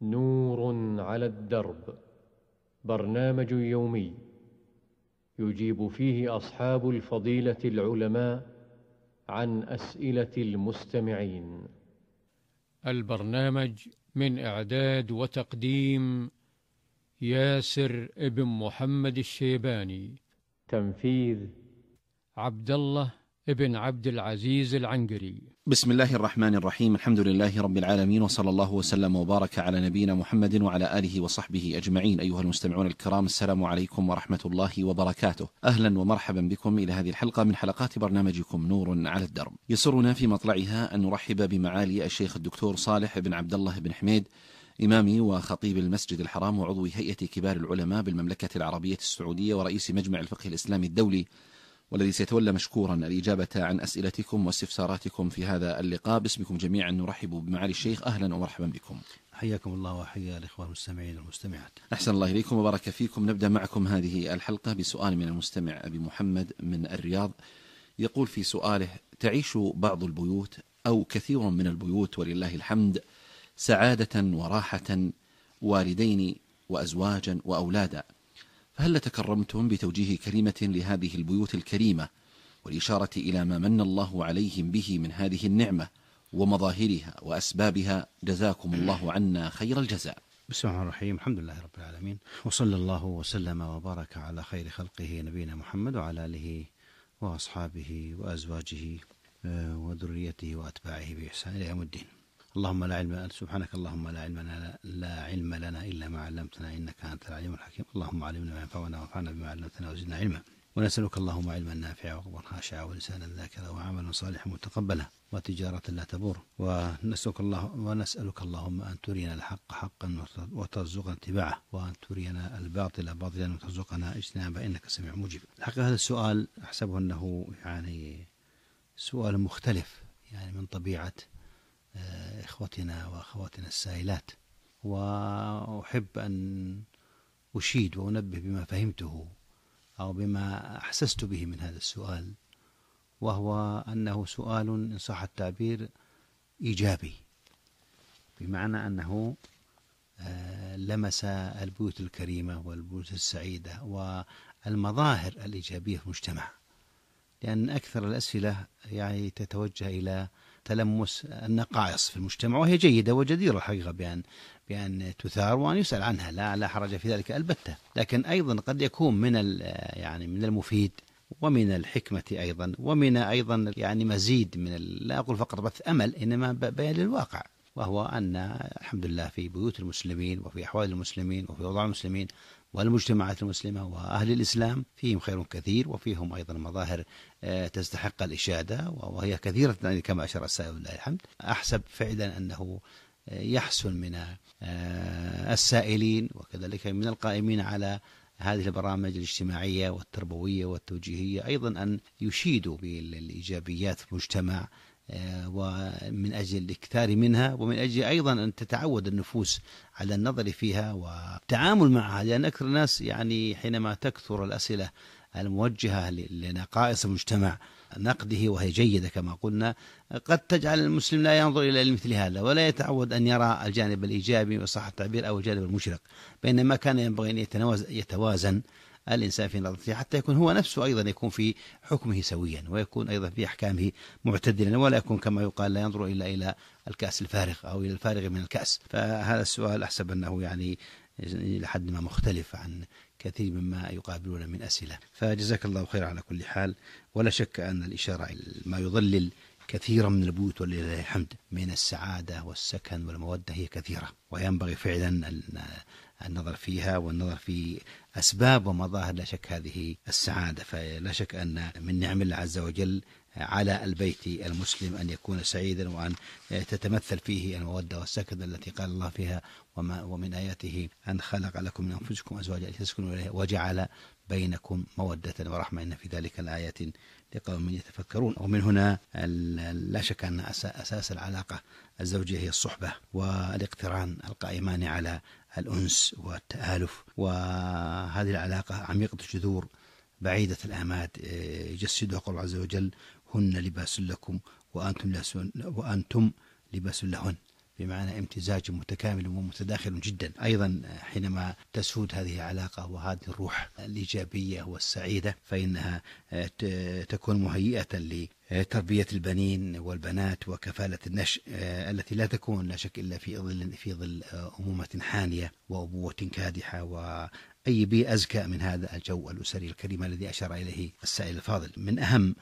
نور على الدرب، برنامج يومي يجيب فيه أصحاب الفضيلة العلماء عن أسئلة المستمعين. البرنامج من إعداد وتقديم ياسر ابن محمد الشيباني، تنفيذ عبد الله ابن عبد العزيز العنقري. بسم الله الرحمن الرحيم، الحمد لله رب العالمين، وصلى الله وسلم وبارك على نبينا محمد وعلى آله وصحبه أجمعين. أيها المستمعون الكرام، السلام عليكم ورحمة الله وبركاته. أهلا ومرحبا بكم إلى هذه الحلقة من حلقات برنامجكم نور على الدرب. يسرنا في مطلعها أن نرحب بمعالي الشيخ الدكتور صالح بن عبد الله بن حميد، إمامي وخطيب المسجد الحرام وعضو هيئة كبار العلماء بالمملكة العربية السعودية ورئيس مجمع الفقه الإسلامي الدولي، والذي سيتولى مشكورا الإجابة عن أسئلتكم واستفساراتكم في هذا اللقاء. باسمكم جميعا نرحب بمعالي الشيخ، أهلا ومرحبا بكم. حياكم الله وحيا الإخوة المستمعين والمستمعات. أحسن الله إليكم وبارك فيكم. نبدأ معكم هذه الحلقة بسؤال من المستمع أبي محمد من الرياض. يقول في سؤاله: تعيش بعض البيوت أو كثير من البيوت ولله الحمد سعادة وراحة، والدين وأزواجا وأولادا، فهل تكرمتم بتوجيه كلمة لهذه البيوت الكريمة والإشارة إلى ما من الله عليهم به من هذه النعمة ومظاهرها وأسبابها؟ جزاكم الله عنا خير الجزاء. بسم الله الرحمن الرحيم، الحمد لله رب العالمين، وصلى الله وسلم وبارك على خير خلقه نبينا محمد وعلى آله وأصحابه وأزواجه وذريته وأتباعه بإحسان إلى يوم الدين. اللهم لا علم، سبحانك اللهم لا علم لنا إلا ما علمتنا إنك أنت العليم الحكيم. اللهم علمنا ما ينفعنا وانفعنا بما علمتنا وزدنا علما، ونسألك اللهم علما نافعا وقلبا خاشعا ولسانا ذاكرا وعملا صالحا متقبلا وتجارة لا تبور، ونسألك اللهم أن ترينا الحق حقا وترزقنا اتباعه، وأن ترينا الباطل باطلا وترزقنا اجتنابه إنك سميع مجيب. الحقيقة هذا السؤال أحسبه أنه سؤال مختلف من طبيعة إخوتنا وأخواتنا السائلات، وأحب أن أشيد وأنبه بما فهمته أو بما أحسست به من هذا السؤال، وهو أنه سؤال إن صح التعبير إيجابي، بمعنى أنه لمس البيوت الكريمة والبيوت السعيدة والمظاهر الإيجابية في المجتمع، لأن أكثر الأسئلة تتوجه إلى تلمس النقائص في المجتمع، وهي جيدة وجديرة الحقيقة بأن تثار وأن يسأل عنها، لا حرج في ذلك البتة، لكن أيضا قد يكون من المفيد ومن الحكمة أيضا، ومن أيضا مزيد من لا أقول فقط بث أمل، إنما بيان للواقع، وهو أن الحمد لله في بيوت المسلمين وفي أحوال المسلمين وفي وضع المسلمين والمجتمعات المسلمة وأهل الإسلام فيهم خير كثير، وفيهم أيضا مظاهر تستحق الإشادة وهي كثيرة كما أشار السائل ولله الحمد. أحسب فعلا أنه يحسن من السائلين وكذلك من القائمين على هذه البرامج الاجتماعية والتربوية والتوجيهية أيضا أن يشيدوا بالإيجابيات في المجتمع، ومن أجل الإكثار منها، ومن أجل أيضا أن تتعود النفوس على النظر فيها والتعامل معها، لأن أكثر الناس حينما تكثر الأسئلة الموجهة لنقائص المجتمع نقده وهي جيدة كما قلنا، قد تجعل المسلم لا ينظر إلى مثل هذا ولا يتعود أن يرى الجانب الإيجابي وصح التعبير أو الجانب المشرق، بينما كان ينبغي أن يتوازن الإنسان في نظرته حتى يكون هو نفسه أيضا يكون في حكمه سويا، ويكون أيضا في أحكامه معتدلا، ولا يكون كما يقال لا ينظر إلى الكأس الفارغ أو إلى الفارغ من الكأس. فهذا السؤال أحسب أنه لحد ما مختلف عن كثير مما يقابلون من أسئلة، فجزاك الله خير على كل حال. ولا شك أن الإشارة ما يظلل كثيرا من البيوت ولله الحمد من السعادة والسكن والمودة هي كثيرة، وينبغي فعلا النظر فيها والنظر في أسباب ومظاهر لا شك هذه السعادة. فلا شك أن من نعم الله عز وجل على البيت المسلم أن يكون سعيدا، وأن تتمثل فيه المودة والسكن التي قال الله فيها: ومن آياته أن خلق لكم من أنفسكم أزواجا لتسكنوا إليها وجعل بينكم مودة ورحمة إن في ذلك الآيات لقوم يتفكرون. ومن هنا لا شك أن أساس العلاقة الزوجية هي الصحبة والاقتران القائمان على الأنس والتآلف، وهذه العلاقة عميقة الجذور بعيدة الآماد، يجسدها قول عز وجل: هن لباس لكم وأنتم لباس لهن. بمعنى امتزاج متكامل ومتداخل جدا. أيضا حينما تسود هذه العلاقة وهذه الروح الإيجابية والسعيدة فإنها تكون مهيئة لتربية البنين والبنات وكفالة النشء التي لا تكون لا شك إلا في ظل أمومة حانية وأبوة كادحة، وأي بيئة أزكى من هذا الجو الأسري الكريم الذي أشار إليه السائل الفاضل. من أهم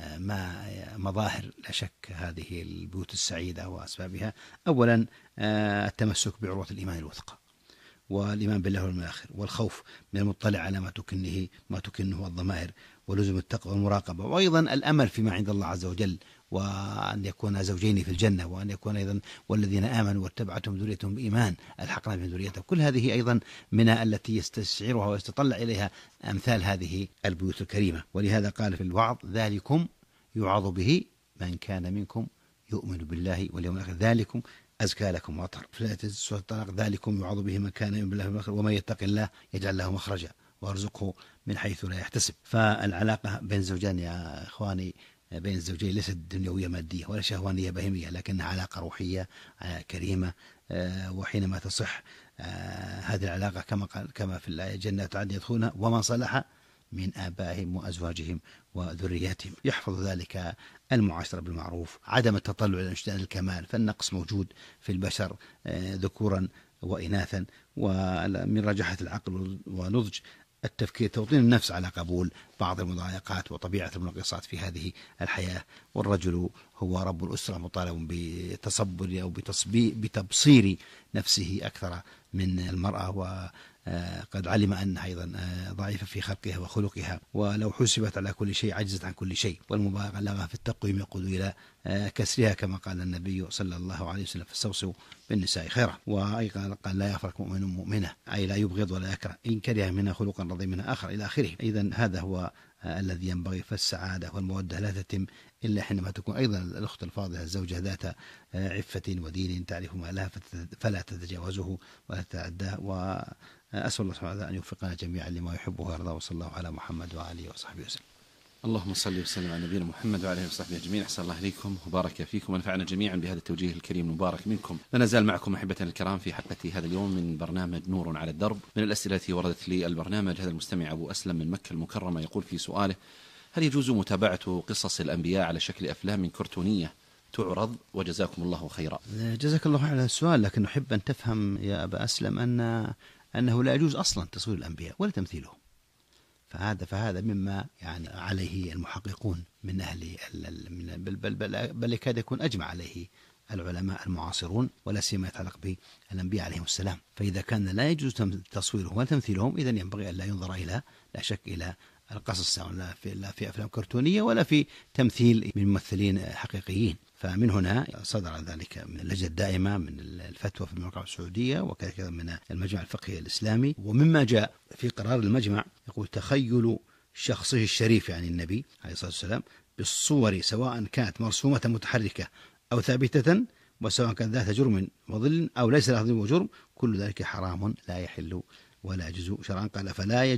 مظاهر لا شك هذه البيوت السعيدة وأسبابها أولا التمسك بعروة الإيمان الوثقى والإيمان بالله واليوم الآخر، والخوف من المطلع على ما تكنه الضمائر، ولزوم التقوى والمراقبة، وأيضا الأمل فيما عند الله عز وجل، وأن يكون زوجين في الجنة، وأن يكون أيضا والذين آمنوا واتبعتهم ذريتهم بإيمان ألحقنا بهم ذريتهم. كل هذه أيضا من التي يستشعرها ويستطلع إليها أمثال هذه البيوت الكريمة. ولهذا قال في الوعظ: ذلكم يوعظ به من كان منكم يؤمن بالله واليوم الآخر ذلكم أزكى لكم وأطهر. في سورة الطلاق: ذلكم يوعظ به من كان يؤمن بالله واليوم الآخر ومن يتق الله يجعل له مخرجا وارزقه من حيث لا يحتسب. فالعلاقة بين الزوجين يا إخواني، بين الزوجين ليست دنيوية مادية ولا شهوانية بهيمية، لكنها علاقة روحية كريمة. وحينما تصح هذه العلاقة كما في الآية: جنات عدن يدخلونها ومن صلح من آبائهم وأزواجهم وذرياتهم. يحفظ ذلك المعاشرة بالمعروف، عدم التطلع إلى اشتهاء الكمال، فالنقص موجود في البشر ذكورا وإناثا، ومن رجحة العقل ونضج التفكير توطين النفس على قبول بعض المضايقات وطبيعة المنقصات في هذه الحياة. والرجل هو رب الأسرة مطالب بتصبر أو بتبصير نفسه أكثر من المرأة، وقد علم أنها أيضا ضعيفة في خلقها وخلقها، ولو حسبت على كل شيء عجزت عن كل شيء، والمبالغة في التقويم يقود إلى كسرها كما قال النبي صلى الله عليه وسلم: فاستوصوا بالنساء خيرا. وأيضا قال: لا يفرق مؤمن مؤمنة، أي لا يبغض ولا يكره، إن كره منها خلقا رضي منها آخر إلى آخره. إذن هذا هو الذي ينبغي. فالسعادة والمودة لا تتم إلا حينما تكون أيضا الأخت الفاضلة الزوجة ذات عفة ودين تعرف ما لها فلا تتجاوزه ولا تتعداه. وأسأل الله سبحانه وتعالى أن يوفقنا جميعا لما يحبه ويرضاه، وصلى الله على محمد وآله وصحبه وسلم. اللهم صل وسلم على نبينا محمد وعلى اله وصحبه اجمعين. احسن الله اليكم وبارك فيكم ونفعنا جميعا بهذا التوجيه الكريم المبارك منكم. لا نزال معكم احبتنا الكرام في حلقه هذا اليوم من برنامج نور على الدرب. من الاسئله التي وردت لي البرنامج، هذا المستمع ابو اسلم من مكه المكرمه يقول في سؤاله: هل يجوز متابعه قصص الانبياء على شكل افلام كرتونيه تعرض؟ وجزاكم الله خيرا. جزاك الله على السؤال، لكن نحب ان تفهم يا ابا اسلم انه لا يجوز اصلا تصوير الانبياء ولا تمثيلهم. فهذا مما يعني عليه المحققون من أهل بل يكاد يكون أجمع عليه العلماء المعاصرون، ولا سيما يتعلق بالأنبياء عليهم السلام. فإذا كان لا يجوز تصويرهم ولا تمثيلهم، إذن ينبغي أن لا ينظر إلى لا شك إلى القصص، لا في أفلام كرتونية ولا في تمثيل من ممثلين حقيقيين. فمن هنا صدر ذلك من اللجنة الدائمة من الفتوى في المملكة السعودية، وكذا من المجمع الفقهي الإسلامي. ومما جاء في قرار المجمع يقول: تخيل شخصه الشريف يعني النبي عليه الصلاة والسلام بالصور سواء كانت مرسومة متحركة أو ثابتة، وسواء كانت ذات جرم وظل أو ليس لها ظل وجرم، كل ذلك حرام لا يحل ولا يجوز شرعا. قال: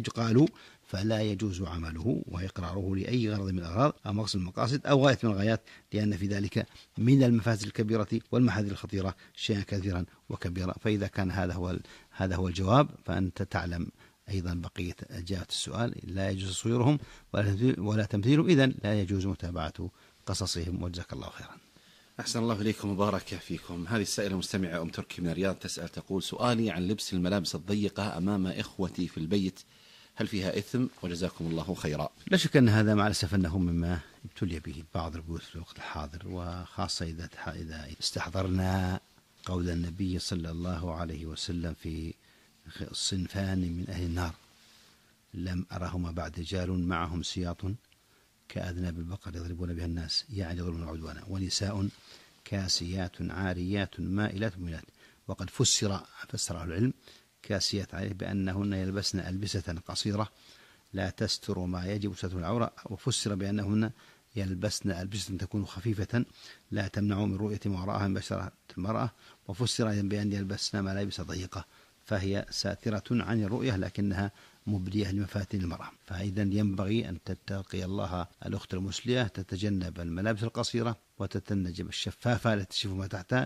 فلا يجوز عمله وإقراره لأي غرض من الأغراض أو مقصد من المقاصد أو غاية من الغايات، لأن في ذلك من المفاسد الكبيرة والمحاذير الخطيرة شيئا كثيرا وكبيرا. فإذا كان هذا هو الجواب، فأنت تعلم أيضا بقية إجابة السؤال: لا يجوز تصويرهم ولا تمثيلهم، إذن لا يجوز متابعة قصصهم. وجزاك الله خيرا. أحسن الله إليكم وبارك فيكم. هذه السائلة مستمعة تركي من الرياض تسأل تقول: سؤالي عن لبس الملابس الضيقة أمام إخوتي في البيت، هل فيها إثم؟ وجزاكم الله خيرا. لا شك أن هذا مع الأسف أنه مما ابتلي به بعض البيوت في الوقت الحاضر، وخاصة إذا استحضرنا قول النبي صلى الله عليه وسلم في صنفان من أهل النار لم أرهما بعد: رجال معهم سياط كأذناب البقر يضربون بها الناس يعني يضربون عدوانا، ونساء كاسيات عاريات مائلات مميلات. وقد فسره العلم كاسيات عليه بأنهن يلبسن ألبسة قصيرة لا تستر ما يجب ستر العورة، وفسر بأنهن يلبسن ألبسة تكون خفيفة لا تمنع من رؤية ما وراءها من بشرة المرأة، وفسر بأن يلبسن ملابس ضيقة فهي ساترة عن الرؤية لكنها مبدية لمفاتن المرأة. فإذا ينبغي أن تتقي الله الأخت المسلمة، تتجنب الملابس القصيرة وتتجنب الشفافة التي تشوف ما تحتها،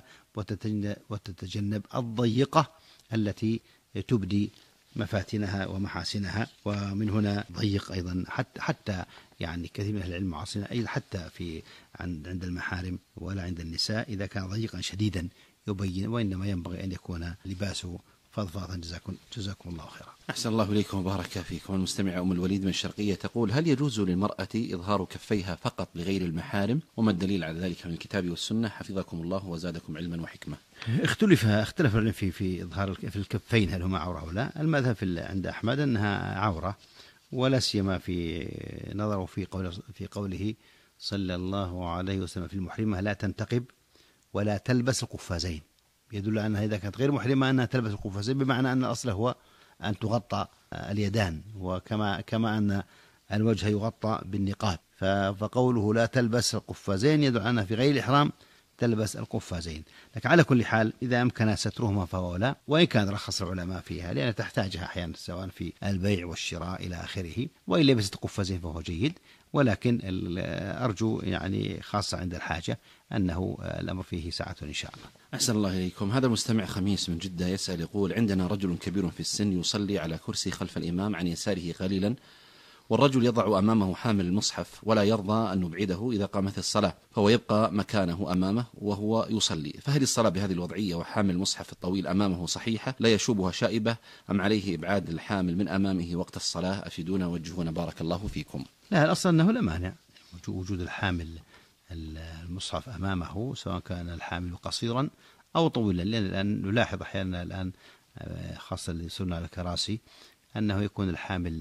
وتتجنب الضيقة التي تبدي مفاتنها ومحاسنها. ومن هنا ضيق أيضا حتى يعني كثير من أهل العلم معاصرين أيضا حتى في عند المحارم ولا عند النساء إذا كان ضيقا شديدا يبين، وإنما ينبغي أن يكون لباسه فضفاضا. جزاكم الله خيرا. أحسن الله إليكم وبارك فيكم. المستمعة أم الوليد من الشرقية تقول: هل يجوز للمرأة إظهار كفيها فقط لغير المحارم؟ وما الدليل على ذلك من الكتاب والسنة؟ حفظكم الله وزادكم علما وحكمة. اختلف العلم في إظهار في الكفين هل هما عورة أو لا. المذهب عند أحمد أنها عورة، ولا سيما في نظره في قوله صلى الله عليه وسلم في المحرمة: لا تنتقب ولا تلبس القفازين. يدل أنها إذا كانت غير محرمة أنها تلبس القفازين، بمعنى أن الأصل هو أن تغطى اليدان، وكما أن الوجه يغطى بالنقاب. فقوله لا تلبس القفازين يدل أنها في غير الإحرام تلبس القفازين. لكن على كل حال إذا أمكن سترهما فهو لا، وإن كان رخص العلماء فيها لأن تحتاجها أحيانا سواء في البيع والشراء إلى آخره. وإن لبست قفازين فهو جيد، ولكن أرجو يعني خاصة عند الحاجة أنه الأمر فيه ساعة إن شاء الله. أحسن الله إليكم. هذا مستمع خميس من جدة يسأل يقول: عندنا رجل كبير في السن يصلي على كرسي خلف الإمام عن يساره قليلا، والرجل يضع أمامه حامل المصحف ولا يرضى أن نبعده إذا قامت الصلاة، فهو يبقى مكانه أمامه وهو يصلي. فهل الصلاة بهذه الوضعية وحامل المصحف الطويل أمامه صحيحة لا يشوبها شائبة، أم عليه إبعاد الحامل من أمامه وقت الصلاة؟ أفيدونا وجهونا بارك الله فيكم. لا، الأصل أنه لا مانع وجود الحامل المصحف أمامه سواء كان الحامل قصيرا أو طويلا، لأن نلاحظ أحيانا الآن خاصة اللي صرنا على الكراسي أنه يكون الحامل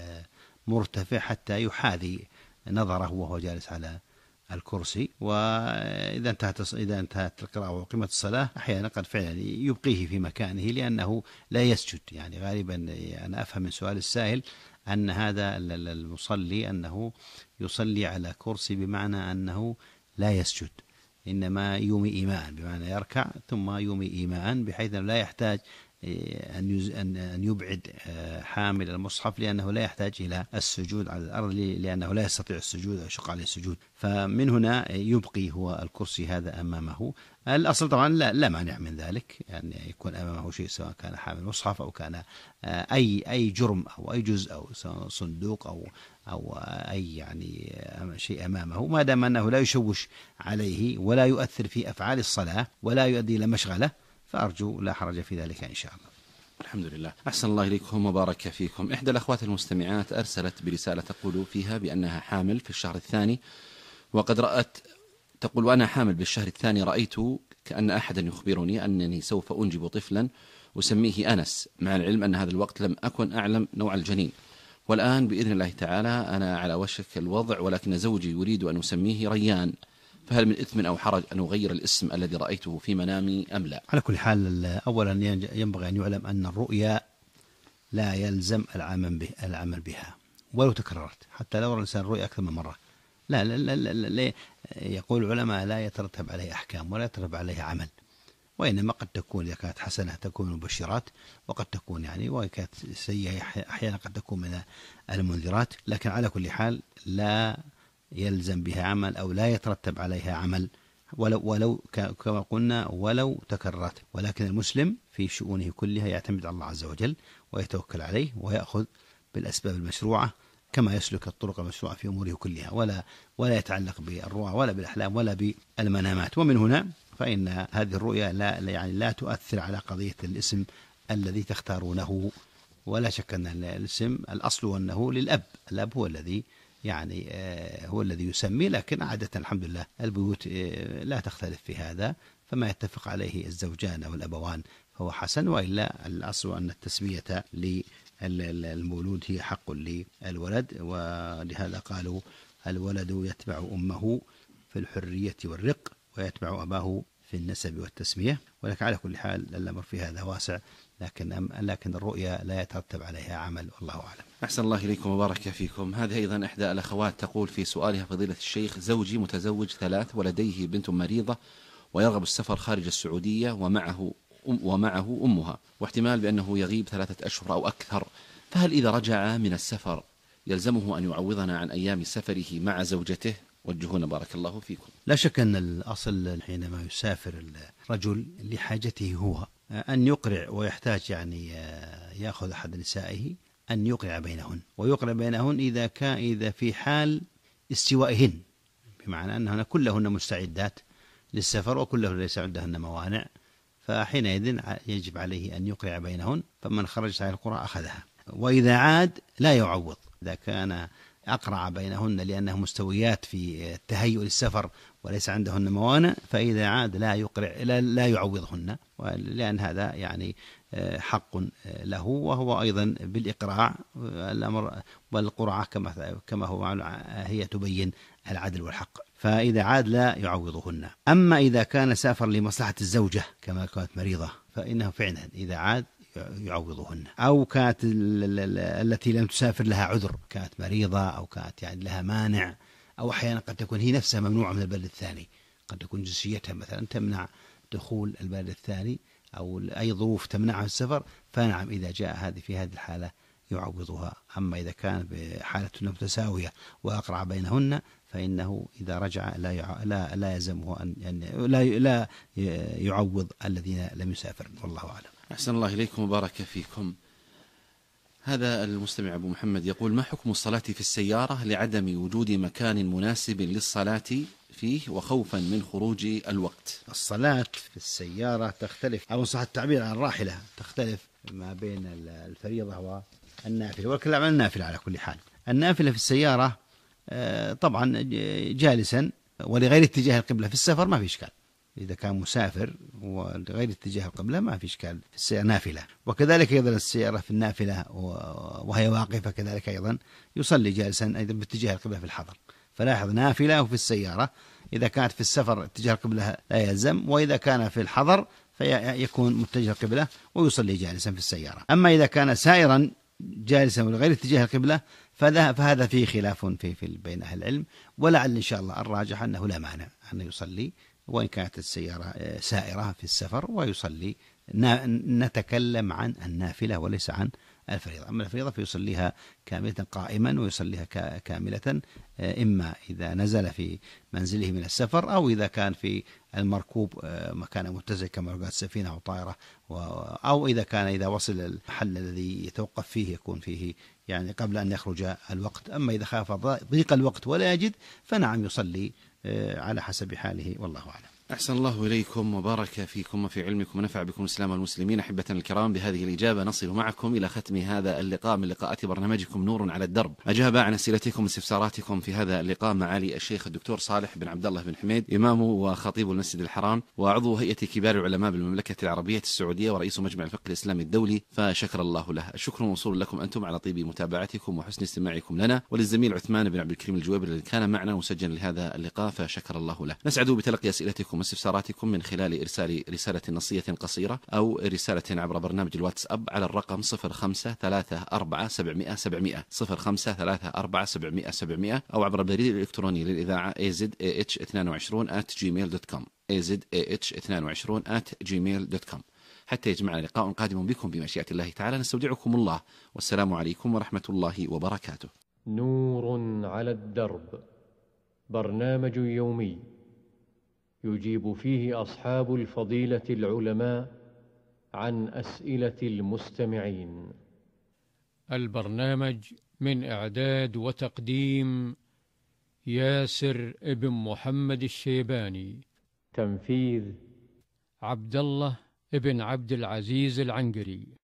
مرتفع حتى يحاذي نظره وهو جالس على الكرسي. وإذا انتهت القراءة وقيمت الصلاة أحيانا قد فعلا يبقيه في مكانه لأنه لا يسجد. يعني غالبا أنا أفهم من سؤال السائل أن هذا المصلي أنه يصلي على كرسي بمعنى أنه لا يسجد، إنما يومي إيماء، بمعنى يركع ثم يومي إيماء بحيث لا يحتاج أن يبعد حامل المصحف، لأنه لا يحتاج إلى السجود على الأرض لأنه لا يستطيع السجود أو يشق عليه السجود. فمن هنا يبقي هو الكرسي هذا أمامه. الأصل طبعا لا مانع من ذلك، يعني يكون أمامه شيء سواء كان حامل مصحف أو كان أي جرم أو أي جزء أو صندوق أو أي يعني شيء أمامه، ما دام أنه لا يشوش عليه ولا يؤثر في أفعال الصلاة ولا يؤدي إلى مشغلة، فأرجو لا حرج في ذلك إن شاء الله. الحمد لله. أحسن الله إليكم وبارك فيكم. إحدى الأخوات المستمعات أرسلت برسالة تقول فيها بأنها حامل في الشهر الثاني، وقد رأت تقول: وأنا حامل بالشهر الثاني رأيت كأن أحدا يخبرني أنني سوف أنجب طفلا أسميه أنس، مع العلم أن هذا الوقت لم أكن أعلم نوع الجنين، والآن بإذن الله تعالى أنا على وشك الوضع، ولكن زوجي يريد أن أسميه ريان، فهل من إثم أو حرج أن أغير الاسم الذي رأيته في منامي أم لا؟ على كل حال أولا ينبغي أن يعلم أن الرؤيا لا يلزم العمل بها ولو تكررت، حتى لو رأى الإنسان الرؤيا أكثر من مرة. لا يقول العلماء لا يترتب عليه أحكام ولا يترتب عليه عمل، وإنما قد تكون إذا كانت حسنة تكون مبشرات، وقد تكون يعني وإذا كانت سيئة أحيانا قد تكون من المنذرات. لكن على كل حال لا يلزم بها عمل أو لا يترتب عليها عمل ولو كما قلنا ولو تكررت. ولكن المسلم في شؤونه كلها يعتمد على الله عز وجل ويتوكل عليه ويأخذ بالأسباب المشروعة كما يسلك الطرق المشروعة في أموره كلها، ولا يتعلق بالرؤى ولا بالأحلام ولا بالمنامات. ومن هنا فإن هذه الرؤيا لا تؤثر على قضية الاسم الذي تختارونه، ولا شك أن الاسم الأصل أنه للأب، الأب هو الذي يعني هو الذي يسمي، لكن عادة الحمد لله البيوت لا تختلف في هذا، فما يتفق عليه الزوجان أو الأبوان فهو حسن، وإلا الأصل أن التسمية للمولود هي حق للولد، ولهذا قالوا الولد يتبع أمه في الحرية والرق ويتبع أباه في النسب والتسمية. ولكن على كل حال الأمر في هذا واسع، لكن الرؤيا لا يترتب عليها عمل، والله أعلم. أحسن الله إليكم وبارك فيكم. هذه أيضا إحدى الأخوات تقول في سؤالها: فضيلة الشيخ، زوجي متزوج 3 ولديه بنت مريضة ويرغب السفر خارج السعودية ومعه ومعه أمها، واحتمال بأنه يغيب 3 أشهر أو أكثر، فهل إذا رجع من السفر يلزمه أن يعوضنا عن أيام سفره مع زوجته؟ وجهونا بارك الله فيكم. لا شك أن الأصل حينما يسافر الرجل لحاجته هو أن يقرع، ويحتاج يعني يأخذ أحد نسائه أن يقرع بينهن، ويقرع بينهن إذا في حال استوائهن، بمعنى أنهن كلهن مستعدات للسفر وكلهن ليس عندهن موانع، فحينئذ يجب عليه أن يقرع بينهن، فمن خرج على القرى أخذها. وإذا عاد لا يعوض، إذا كان أقرع بينهن لأنه مستويات في التهيؤ للسفر وليس عندهن موانع، فإذا عاد لا يعوضهن، لأن هذا يعني حق له، وهو أيضا بالإقراع الأمر، والقرعة كما هو هي تبين العدل والحق، فإذا عاد لا يعوضهن. أما إذا كان سافر لمصلحة الزوجة كما كانت مريضة، فإنه فعلا إذا عاد يعوضهن، أو كانت التي لم تسافر لها عذر، كانت مريضة أو كانت يعني لها مانع، أو أحيانا قد تكون هي نفسها ممنوعة من البلد الثاني، قد تكون جنسيتها مثلا تمنع دخول البلد الثاني، أو أي ظروف تمنعها السفر، فنعم إذا جاء في هذه الحالة يعوضها. أما إذا كان بحالة متساوية وأقرع بينهن، فإنه إذا رجع لا يلزمه أن لا يعوض الذين لم يسافر، والله أعلم. أحسن الله إليكم وبارك فيكم. هذا المستمع أبو محمد يقول: ما حكم الصلاة في السيارة لعدم وجود مكان مناسب للصلاة فيه وخوفا من خروج الوقت؟ الصلاة في السيارة تختلف، أو صح التعبير عن الراحلة، تختلف ما بين الفريضة والنافلة، والكلام عن النافلة على كل حال. النافلة في السيارة طبعا جالسا ولغير اتجاه القبلة في السفر ما في إشكال، إذا كان مسافر ولغير اتجاه القبلة ما في إشكال في السيارة نافلة. وكذلك أيضا السيارة في النافلة وهي واقفة كذلك أيضا يصلي جالسا أيضا باتجاه القبلة في الحضر. فلاحظ نافلة وفي السيارة، إذا كانت في السفر اتجاه القبلة لا يلزم، وإذا كان في الحضر فيكون متجه القبلة ويصلي جالسا في السيارة. أما إذا كان سائرا جالسا ولغير اتجاه القبلة فهذا فيه خلاف في بين أهل العلم، ولعل إن شاء الله الراجح أنه لا مانع أن يصلي وإن كانت السيارة سائرة في السفر ويصلي. نتكلم عن النافلة وليس عن الفريضة. أما الفريضة فيصليها كاملة قائما ويصليها كاملة، إما إذا نزل في منزله من السفر، أو إذا كان في المركوب مكان متزه كما قالت سفينة أو طائرة، أو إذا وصل المحل الذي يتوقف فيه يكون فيه يعني قبل أن يخرج الوقت. أما إذا خاف ضيق الوقت ولا يجد فنعم يصلي على حسب حاله، والله أعلم. أحسن الله إليكم وبارك فيكم وفي علمكم ونفع بكم الإسلام والمسلمين. أحبتنا الكرام، بهذه الإجابة نصل معكم إلى ختم هذا اللقاء من لقاءات برنامجكم نور على الدرب. أجاب عن أسئلتكم واستفساراتكم في هذا اللقاء معالي الشيخ الدكتور صالح بن عبد الله بن حميد، إمام وخطيب المسجد الحرام وعضو هيئة كبار العلماء بالمملكة العربية السعودية ورئيس مجمع الفقه الإسلامي الدولي، فشكر الله له. الشكر موصول لكم أنتم على طيب متابعتكم وحسن استماعكم لنا، وللزميل عثمان بن عبد الكريم الجويبر الذي كان معنا مسجلا لهذا اللقاء، فشكر الله له. نسعد بتلقي أسئلتكم واستفساراتكم من خلال إرسال رسالة نصية قصيرة أو رسالة عبر برنامج الواتساب على الرقم 0534700700 0534700700 أو عبر البريد الإلكتروني للإذاعة azah22@gmail.com azah22@gmail.com حتى يجمعنا لقاء قادم بكم بمشيئة الله تعالى. نستودعكم الله، والسلام عليكم ورحمة الله وبركاته. نور على الدرب، برنامج يومي يجيب فيه أصحاب الفضيلة العلماء عن أسئلة المستمعين. البرنامج من إعداد وتقديم ياسر ابن محمد الشيباني، تنفيذ عبد الله ابن عبد العزيز العنقري.